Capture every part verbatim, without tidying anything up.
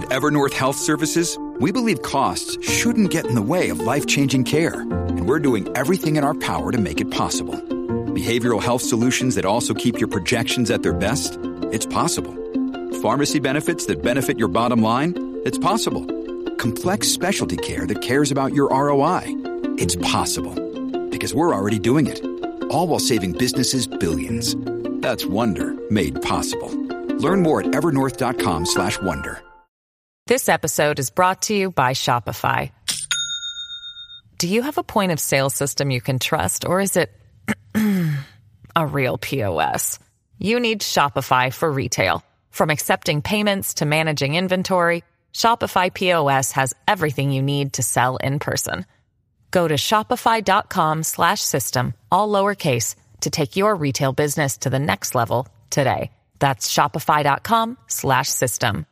Evernorth Health Services, we believe costs shouldn't get in the way of life-changing care, and we're doing everything in our power to make it possible. Behavioral health solutions that also keep your projections at their best? It's possible. Pharmacy benefits that benefit your bottom line? It's possible. Complex specialty care that cares about your R O I? It's possible. Because we're already doing it. All while saving businesses billions. That's Wonder made possible. Learn more at evernorth.com slash wonder. This episode is brought to you by Shopify. Do you have a point of sale system you can trust, or is it a real P O S? You need Shopify for retail. From accepting payments to managing inventory, Shopify P O S has everything you need to sell in person. Go to shopify.com slash system, all lowercase, to take your retail business to the next level today. That's shopify.com slash system.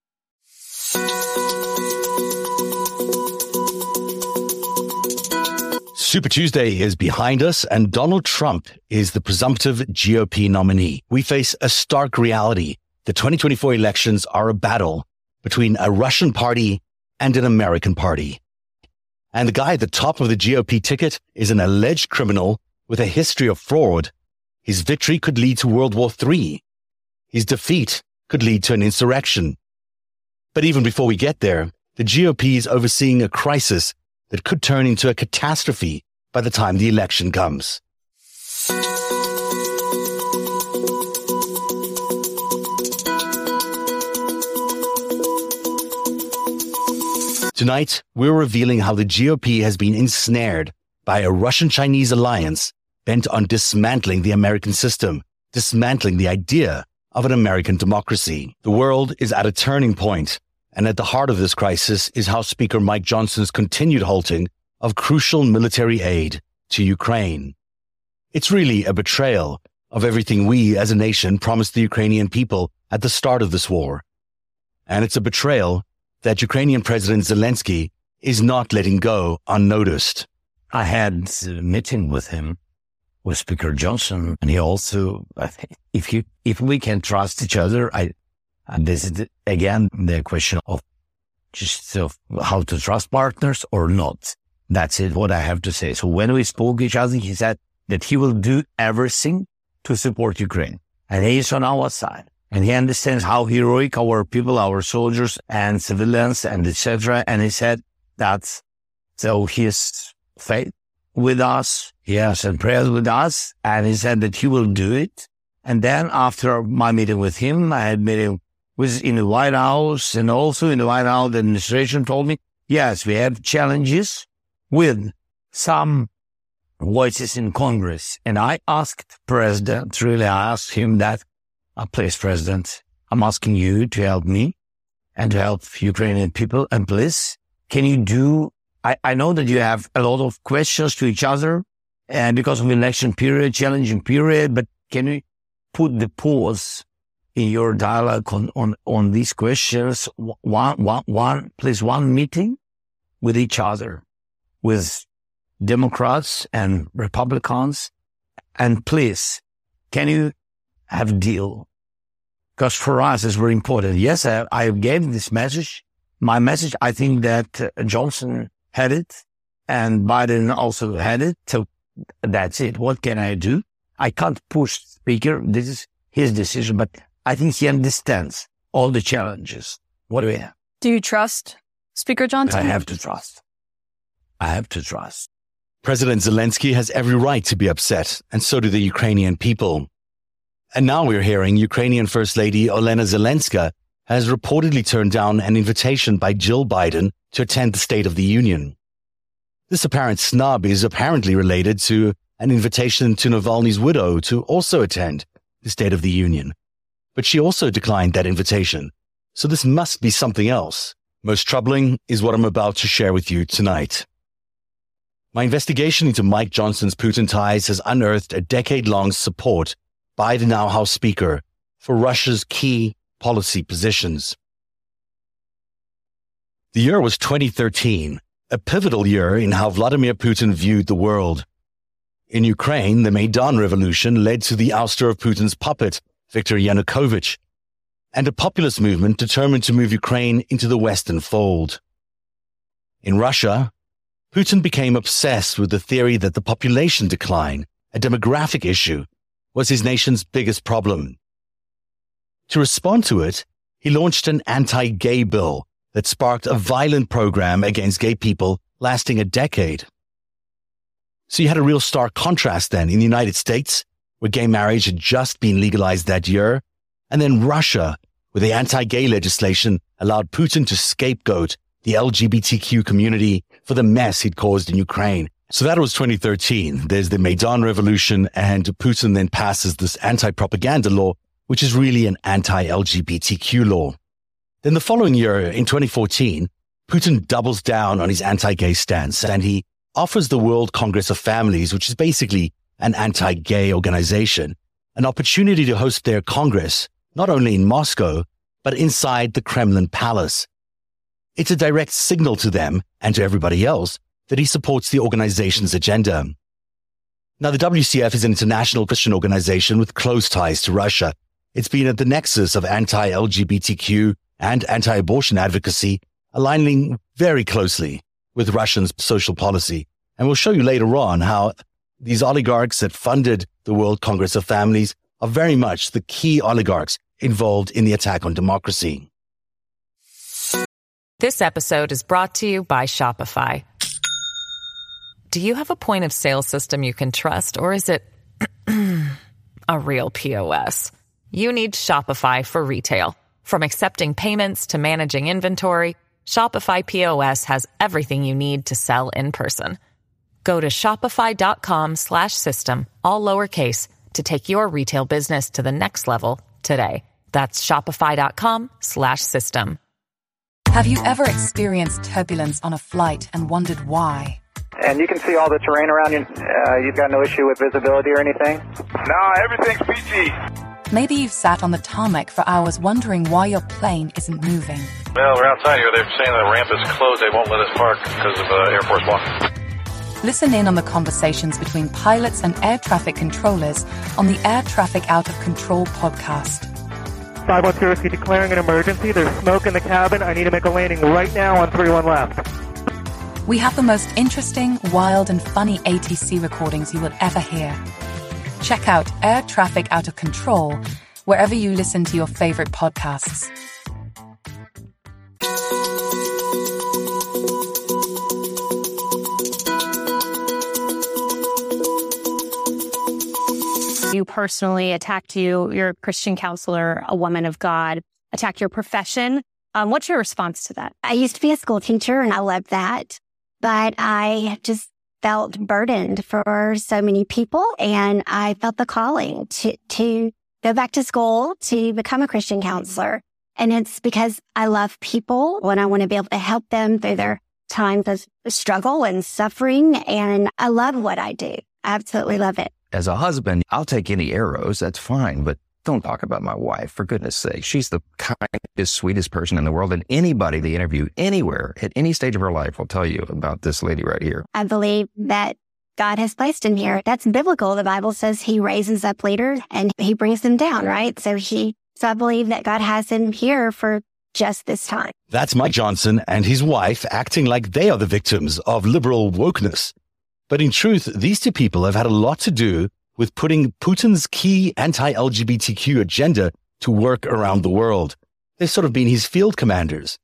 Super Tuesday is behind us, and Donald Trump is the presumptive G O P nominee. We face a stark reality. The twenty twenty-four elections are a battle between a Russian party and an American party. And the guy at the top of the G O P ticket is an alleged criminal with a history of fraud. His victory could lead to World War Three. His defeat could lead to an insurrection. But even before we get there, the G O P is overseeing a crisis that could turn into a catastrophe by the time the election comes. Tonight, we're revealing how the G O P has been ensnared by a Russian-Chinese alliance bent on dismantling the American system, dismantling the idea of an American democracy. The world is at a turning point, and at the heart of this crisis is how Speaker Mike Johnson's continued halting of crucial military aid to Ukraine. It's really a betrayal of everything we as a nation promised the Ukrainian people at the start of this war. And it's a betrayal that Ukrainian President Zelensky is not letting go unnoticed. I had a meeting with him, with Speaker Johnson, and he also, if you, if we can trust each other, I, and this is again the question of just of how to trust partners or not. That's it, what I have to say. So when we spoke each other, he said that he will do everything to support Ukraine, and he is on our side. And he understands how heroic our people, our soldiers and civilians and et cetera. And he said that so he has faith with us, he has and prayers with us, and he said that he will do it. And then after my meeting with him, I had meeting with in the White House, and also in the White House, the administration told me, yes, we have challenges with some voices in Congress. And I asked President, really, I asked him that, Uh, please, President, I'm asking you to help me and to help Ukrainian people. And please, can you do, I, I know that you have a lot of questions to each other and because of election period, challenging period, but can you put the pause in your dialogue on, on, on these questions? One, one, one, please, one meeting with each other, with Democrats and Republicans. And please, can you have deal? Because for us, it's very important. Yes, I, I gave this message. My message, I think that uh, Johnson had it and Biden also had it. So that's it. What can I do? I can't push the speaker. This is his decision, but I think he understands all the challenges. What do we have? Do you trust Speaker Johnson? I have to trust. I have to trust. President Zelensky has every right to be upset, and so do the Ukrainian people. And now we're hearing Ukrainian First Lady Olena Zelenska has reportedly turned down an invitation by Jill Biden to attend the State of the Union. This apparent snub is apparently related to an invitation to Navalny's widow to also attend the State of the Union. But she also declined that invitation. So this must be something else. Most troubling is what I'm about to share with you tonight. My investigation into Mike Johnson's Putin ties has unearthed a decade-long support by the now House Speaker for Russia's key policy positions. The year was twenty thirteen, a pivotal year in how Vladimir Putin viewed the world. In Ukraine, the Maidan Revolution led to the ouster of Putin's puppet, Viktor Yanukovych. and a populist movement determined to move Ukraine into the Western fold. In Russia, Putin became obsessed with the theory that the population decline, a demographic issue, was his nation's biggest problem. To respond to it, he launched an anti-gay bill that sparked a violent program against gay people lasting a decade. So you had a real stark contrast then in the United States, where gay marriage had just been legalized that year, and then Russia, where the anti-gay legislation allowed Putin to scapegoat the L G B T Q community for the mess he'd caused in Ukraine. So that was twenty thirteen. There's the Maidan Revolution, and Putin then passes this anti-propaganda law, which is really an anti-L G B T Q law. Then the following year, in twenty fourteen, Putin doubles down on his anti-gay stance, and he offers the World Congress of Families, which is basically an anti-gay organization, an opportunity to host their congress, not only in Moscow, but inside the Kremlin Palace. It's a direct signal to them and to everybody else that he supports the organization's agenda. Now, the W C F is an international Christian organization with close ties to Russia. It's been at the nexus of anti-L G B T Q and anti-abortion advocacy, aligning very closely with Russia's social policy. And we'll show you later on how these oligarchs that funded the World Congress of Families are very much the key oligarchs involved in the attack on democracy. This episode is brought to you by Shopify. Do you have a point of sale system you can trust, or is it a real P O S? You need Shopify for retail. From accepting payments to managing inventory, Shopify P O S has everything you need to sell in person. Go to shopify.com slash system, all lowercase, to take your retail business to the next level today. That's shopify.com slash system. Have you ever experienced turbulence on a flight and wondered why? And you can see all the terrain around you. Uh, you've got no issue with visibility or anything? No, everything's peachy. Maybe you've sat on the tarmac for hours wondering why your plane isn't moving. Well, we're outside here. They're saying the ramp is closed. They won't let us park because of uh, Air Force One. Listen in on the conversations between pilots and air traffic controllers on the Air Traffic Out of Control podcast. five one zero, declaring an emergency. There's smoke in the cabin. I need to make a landing right now on three one left. We have the most interesting, wild, and funny A T C recordings you will ever hear. Check out Air Traffic Out of Control wherever you listen to your favorite podcasts. You personally attacked you, you're a Christian counselor, a woman of God, attacked your profession. Um, what's your response to that? I used to be a school teacher and I loved that, but I just felt burdened for so many people, and I felt the calling to, to go back to school to become a Christian counselor. And it's because I love people and I want to be able to help them through their times of struggle and suffering. And I love what I do. I absolutely love it. As a husband, I'll take any arrows. That's fine. But don't talk about my wife, for goodness sake. She's the kindest, sweetest person in the world. And anybody they interview anywhere at any stage of her life will tell you about this lady right here. I believe that God has placed him here. That's biblical. The Bible says he raises up leaders and he brings them down, right? So he, so I believe that God has him here for just this time. That's Mike Johnson and his wife acting like they are the victims of liberal wokeness. But in truth, these two people have had a lot to do with putting Putin's key anti-L G B T Q agenda to work around the world. They've sort of been his field commanders.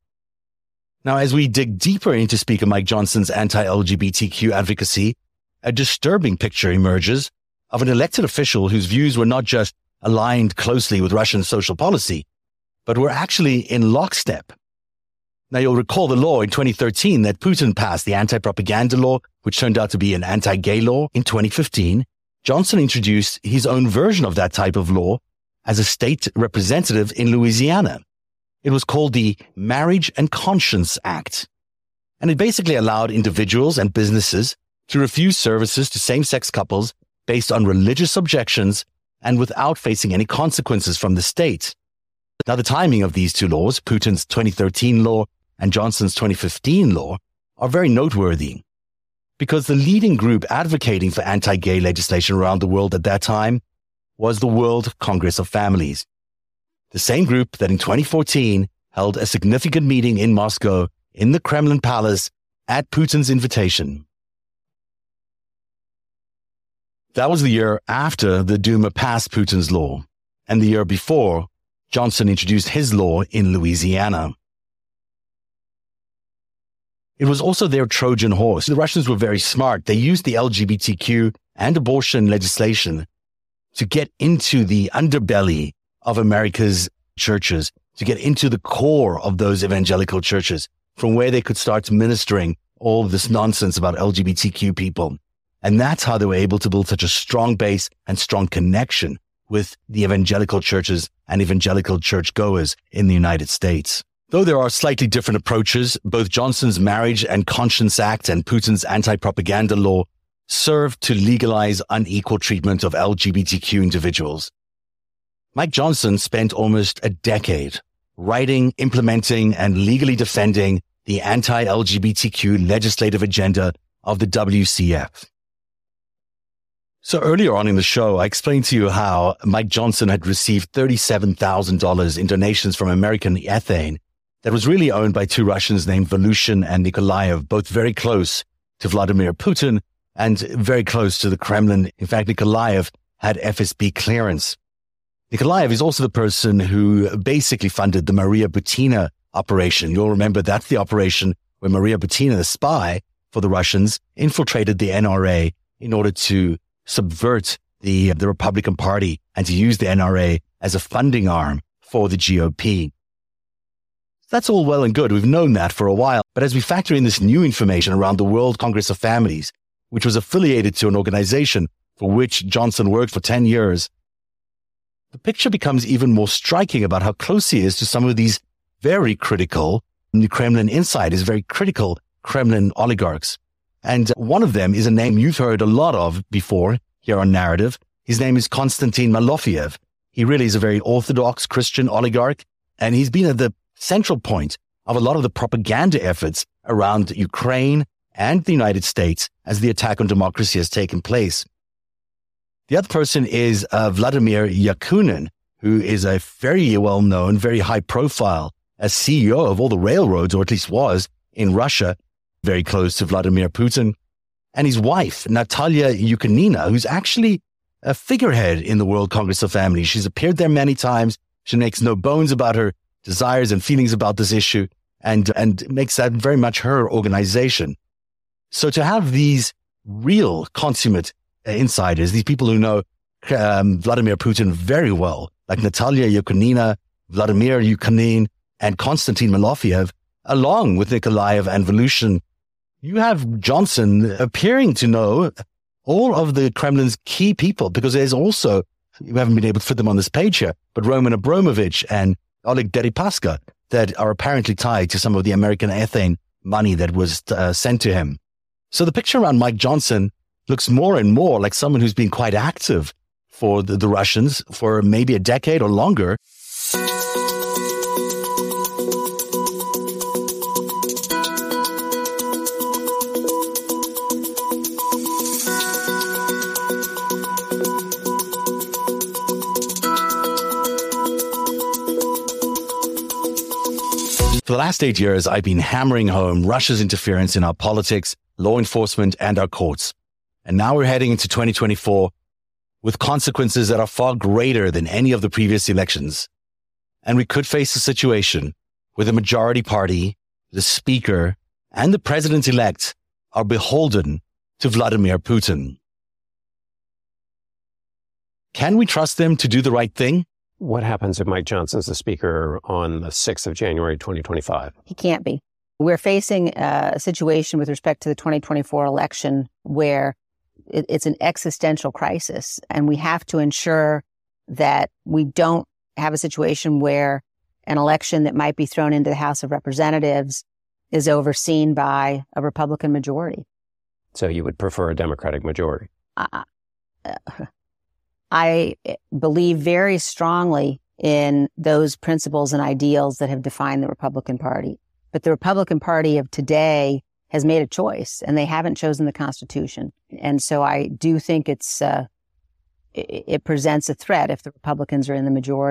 Now, as we dig deeper into Speaker Mike Johnson's anti-L G B T Q advocacy, a disturbing picture emerges of an elected official whose views were not just aligned closely with Russian social policy, but were actually in lockstep. Now, you'll recall the law in twenty thirteen that Putin passed, the anti-propaganda law, which turned out to be an anti-gay law in twenty fifteen. Johnson introduced his own version of that type of law as a state representative in Louisiana. It was called the Marriage and Conscience Act. And it basically allowed individuals and businesses to refuse services to same-sex couples based on religious objections and without facing any consequences from the state. Now, the timing of these two laws, Putin's twenty thirteen law and Johnson's twenty fifteen law, are very noteworthy, because the leading group advocating for anti-gay legislation around the world at that time was the World Congress of Families. the same group that in twenty fourteen held a significant meeting in Moscow in the Kremlin Palace at Putin's invitation. That was the year after the Duma passed Putin's law, and the year before Johnson introduced his law in Louisiana. It was also their Trojan horse. The Russians were very smart. They used the L G B T Q and abortion legislation to get into the underbelly of America's churches, to get into the core of those evangelical churches, from where they could start ministering all of this nonsense about L G B T Q people. And that's how they were able to build such a strong base and strong connection with the evangelical churches and evangelical churchgoers in the United States. Though there are slightly different approaches, both Johnson's Marriage and Conscience Act and Putin's anti-propaganda law serve to legalize unequal treatment of L G B T Q individuals. Mike Johnson spent almost a decade writing, implementing, and legally defending the anti-L G B T Q legislative agenda of the W C F. So earlier on in the show, I explained to you how Mike Johnson had received thirty-seven thousand dollars in donations from American Ethane that was really owned by two Russians named Voloshin and Nikolaev, both very close to Vladimir Putin and very close to the Kremlin. In fact, Nikolaev had F S B clearance. Nikolaev is also the person who basically funded the Maria Butina operation. You'll remember that's the operation where Maria Butina, the spy for the Russians, infiltrated the N R A in order to subvert the, the Republican Party and to use the N R A as a funding arm for the G O P. That's all well and good. We've known that for a while. But as we factor in this new information around the World Congress of Families, which was affiliated to an organization for which Johnson worked for ten years, the picture becomes even more striking about how close he is to some of these very critical Kremlin insiders, very critical Kremlin oligarchs. And one of them is a name you've heard a lot of before here on Narrative. His name is Konstantin Malofeev. He really is a very orthodox Christian oligarch, and he's been at the central point of a lot of the propaganda efforts around Ukraine and the United States as the attack on democracy has taken place. The other person is uh, Vladimir Yakunin, who is a very well-known, very high-profile as C E O of all the railroads, or at least was, in Russia, very close to Vladimir Putin. And his wife, Natalia Yukonina, who's actually a figurehead in the World Congress of Families. She's appeared there many times. She makes no bones about her desires and feelings about this issue, and, and makes that very much her organization. So to have these real consummate uh, insiders, these people who know um, Vladimir Putin very well, like Natalia Yukonina, Vladimir Yukonin, and Konstantin Malofeev, along with Nikolaev and Voloshin, you have Johnson appearing to know all of the Kremlin's key people, because there's also, you haven't been able to fit them on this page here, but Roman Abramovich and Oleg Deripaska that are apparently tied to some of the American ethane money that was uh, sent to him. So the picture around Mike Johnson looks more and more like someone who's been quite active for the, the Russians for maybe a decade or longer. For the last eight years, I've been hammering home Russia's interference in our politics, law enforcement, and our courts. And now we're heading into twenty twenty-four with consequences that are far greater than any of the previous elections. And we could face a situation where the majority party, the speaker, and the president-elect are beholden to Vladimir Putin. Can we trust them to do the right thing? What happens if Mike Johnson's the speaker on the sixth of January, twenty twenty-five? He can't be. We're facing a situation with respect to the twenty twenty-four election where it, it's an existential crisis, and we have to ensure that we don't have a situation where an election that might be thrown into the House of Representatives is overseen by a Republican majority. So you would prefer a Democratic majority? Uh, uh, I believe very strongly in those principles and ideals that have defined the Republican Party. But the Republican Party of today has made a choice, and they haven't chosen the Constitution. And so I do think it's uh, it, it presents a threat if the Republicans are in the majority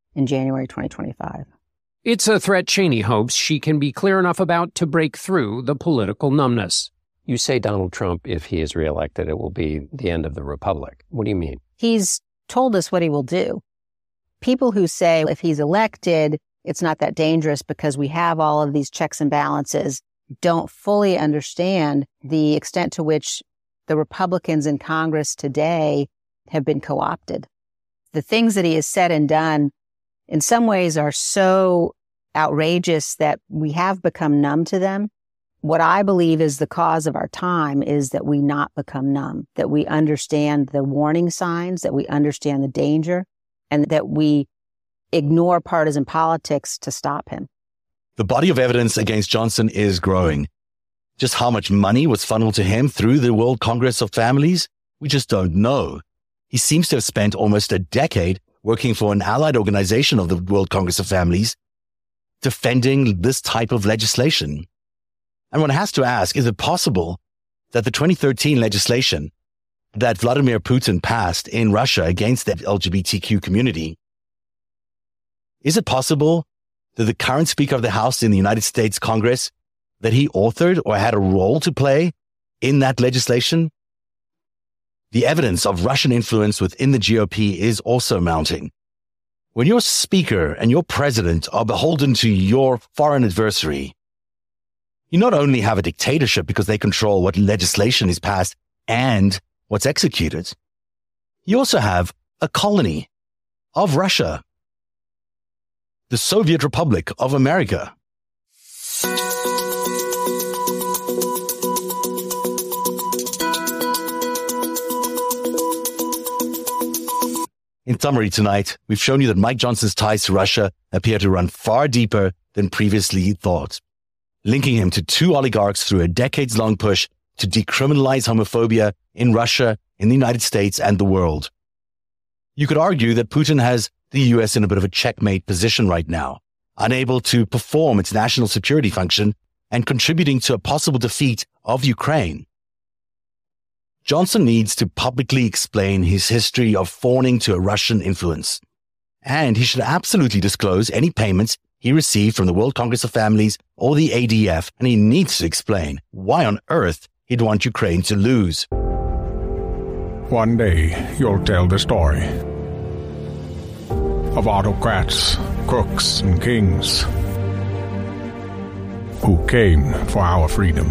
in January twenty twenty-five. It's a threat Cheney hopes she can be clear enough about to break through the political numbness. You say Donald Trump, if he is reelected, it will be the end of the republic. What do you mean? He's told us what he will do. People who say if he's elected, it's not that dangerous because we have all of these checks and balances don't fully understand the extent to which the Republicans in Congress today have been co-opted. The things that he has said and done in some ways are so outrageous that we have become numb to them. What I believe is the cause of our time is that we not become numb, that we understand the warning signs, that we understand the danger, and that we ignore partisan politics to stop him. The body of evidence against Johnson is growing. Just how much money was funneled to him through the World Congress of Families? We just don't know. He seems to have spent almost a decade working for an allied organization of the World Congress of Families, defending this type of legislation. And one has to ask, is it possible that the twenty thirteen legislation that Vladimir Putin passed in Russia against the L G B T Q community, is it possible that the current Speaker of the House in the United States Congress, that he authored or had a role to play in that legislation? The evidence of Russian influence within the G O P is also mounting. When your speaker and your president are beholden to your foreign adversary, you not only have a dictatorship because they control what legislation is passed and what's executed, you also have a colony of Russia, the Soviet Republic of America. In summary tonight, we've shown you that Mike Johnson's ties to Russia appear to run far deeper than previously thought, linking him to two oligarchs through a decades-long push to decriminalize homophobia in Russia, in the United States, and the world. You could argue that Putin has the U S in a bit of a checkmate position right now, unable to perform its national security function and contributing to a possible defeat of Ukraine. Johnson needs to publicly explain his history of fawning to a Russian influence, and he should absolutely disclose any payments he received from the World Congress of Families or the A D F, and he needs to explain why on earth he'd want Ukraine to lose. One day, you'll tell the story of autocrats, crooks, and kings who came for our freedom.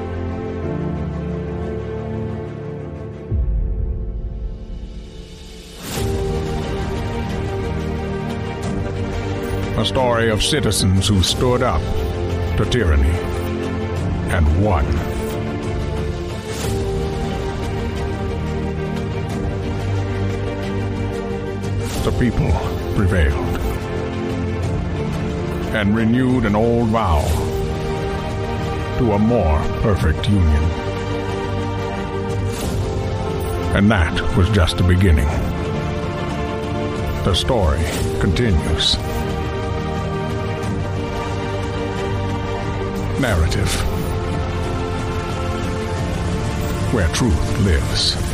A story of citizens who stood up to tyranny and won. The people prevailed and renewed an old vow to a more perfect union. And that was just the beginning. The story continues. Narrative, where truth lives.